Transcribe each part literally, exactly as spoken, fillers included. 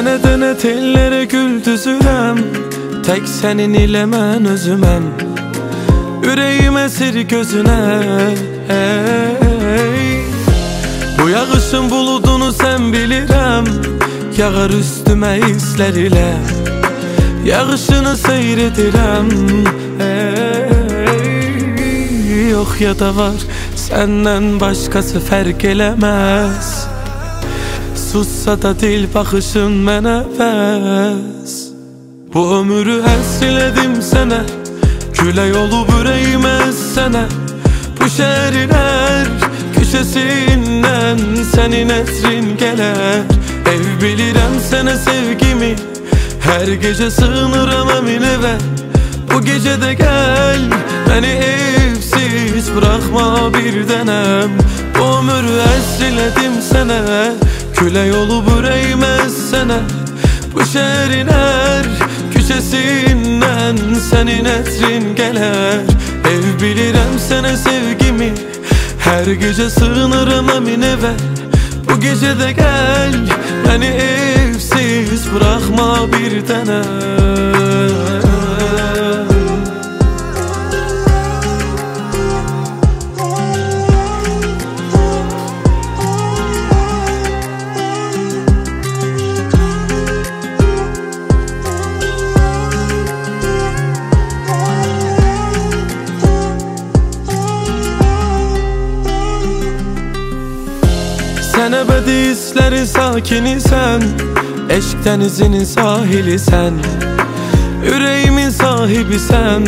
Dene dene tellere gül düzürəm, tek senin ile mən özüməm. Ürəyim əsir gözünə, hey. Bu yağışın buludunu sen bilirəm, yağar üstüme hislər ilə. Yağışını seyredirəm, hey. Yok ya da var, senden başkası fərq eləməz. Sussa da dil baxışın mənə vəz. Bu ömrü həsrlədim sənə, külək olub ürəyimə sənə. Bu şəhərlər köşəsindən sənin ətrin gələr. Ev bilirəm sənə sevgimi, hər gecə sığınıram əmin evə. Bu gecə də gəl, məni evsiz bıraxma bir dənəm. Bu ömrü həsrlədim sənə, külək olub ürəyimə sənə. Bu şəhərin hər küçəsindən sənin ətrin gələr. Ev bilirəm sənə sevgimi, hər gecə sığınıram əmin evə. Bu gecə də gəl, məni evsiz bıraxma bir dənəm. Sen ebedi hislerin sakini sen, eşk denizinin sahili sen, yüreğimin sahibi sen,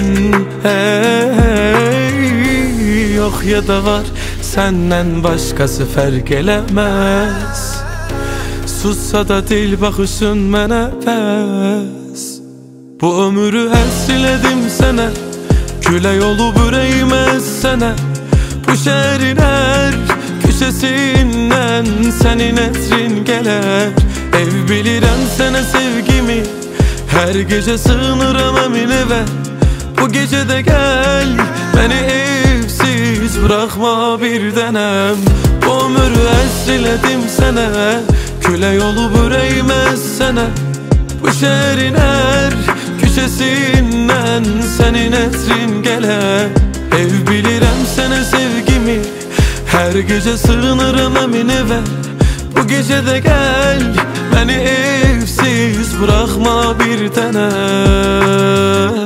hey. Yok ya da var, senden başkası fərq eləməz. Sussa da dil baxışın mənə vəz. Bu ömrü həsrlədim sənə, külək olub ürəyimə sənə. Bu şəhərin hər köşəsindən sənin ətrin gələr. Ev bilirəm sənə sevgimi, hər gecə sığınıram əmin evə. Bu gecə də gəl, məni evsiz bıraxma bir dənəm. Bu ömrü həsrlədim sənə, külək olub ürəyimə sənə. Bu şəhərin hər köşəsindən sənin ətrin gələr. Ev bilirəm sənə sevgimi, hər gecə sığınıram əmin evə. Bu gecə də gəl, məni evsiz bıraxma bir dənəm.